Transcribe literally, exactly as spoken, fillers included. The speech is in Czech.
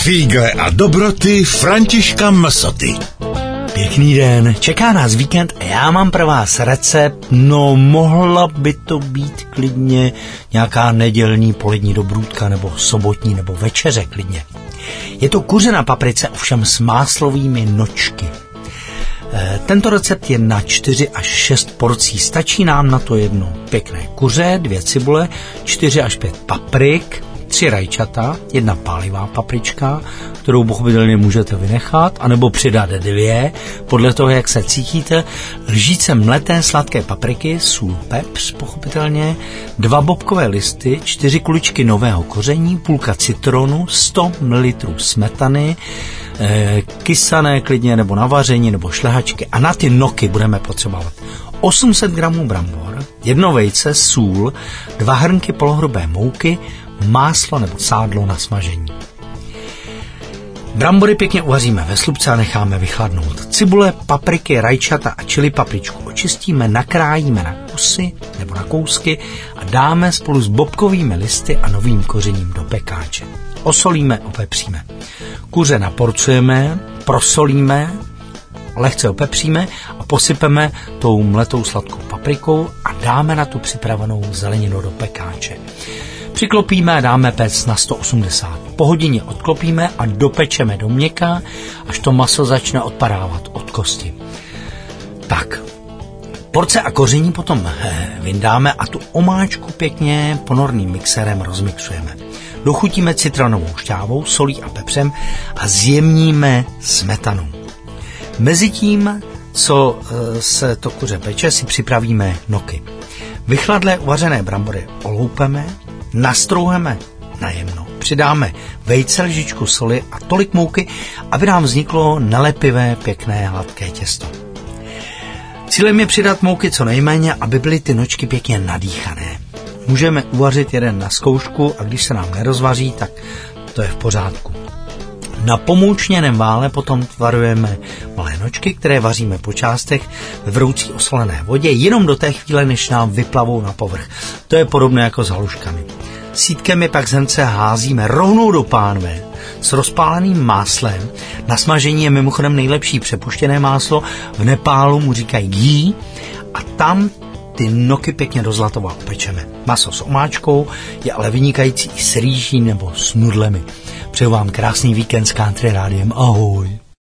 Fígle a dobroty Františka Msoty. Pěkný den, čeká nás víkend a já mám pro vás recept, no mohla by to být klidně nějaká nedělní polední dobrůdka nebo sobotní nebo večeře klidně. Je to kuře na paprice, ovšem s máslovými nočky. Tento recept je na čtyři až šest porcí, stačí nám na to jedno pěkné kuře, dvě cibule, čtyři až pět paprik, tři rajčata, jedna pálivá paprička, kterou pochopitelně můžete vynechat, anebo přidat dvě, podle toho, jak se cítíte, lžíce mleté sladké papriky, sůl, pepř, pochopitelně, dva bobkové listy, čtyři kuličky nového koření, půlka citronu, sto mililitrů smetany, eh, kysané klidně, nebo na vaření, nebo šlehačky. A na ty noky budeme potřebovat osm set gramů brambor, jedno vejce, sůl, dva hrnky polohrubé mouky, máslo nebo sádlo na smažení. Brambory pěkně uvaříme ve slupce a necháme vychladnout. Cibule, papriky, rajčata a čili papričku očistíme, nakrájíme na kusy nebo na kousky a dáme spolu s bobkovými listy a novým kořením do pekáče. Osolíme, opepříme. Kuře naporcujeme, prosolíme, lehce opepříme a posypeme tou mletou sladkou paprikou a dáme na tu připravenou zeleninu do pekáče. Přiklopíme a dáme péct na sto osmdesát. Po hodině odklopíme a dopečeme do měka, až to maso začne odpadávat od kosti. Tak, porce a koření potom vyndáme a tu omáčku pěkně ponorným mixérem rozmixujeme. Dochutíme citronovou šťávou, solí a pepřem a zjemníme smetanou. Mezitím, co se to kuře peče, si připravíme noky. Vychladlé uvařené brambory oloupeme, nastrouheme na jemno, přidáme vejce, lžičku soli a tolik mouky, aby nám vzniklo nelepivé, pěkné, hladké těsto. Cílem je přidat mouky co nejméně, aby byly ty nočky pěkně nadýchané. Můžeme uvařit jeden na zkoušku a když se nám nerozvaří, tak to je v pořádku. Na pomoučněném vále potom tvarujeme malé nočky, které vaříme po částech ve vroucí osolené vodě, jenom do té chvíle, než nám vyplavou na povrch. To je podobné jako s haluškami. Sítkem je pak z hrnce házíme rovnou do pánve s rozpáleným máslem. Na smažení je mimochodem nejlepší přepuštěné máslo, v Nepálu mu říkají ghee a tam ty noky pěkně do zlatova opečeme. Maso s omáčkou je ale vynikající i s rýží nebo s nudlemi. Přeju vám krásný víkend s Country Rádiem. Ahoj.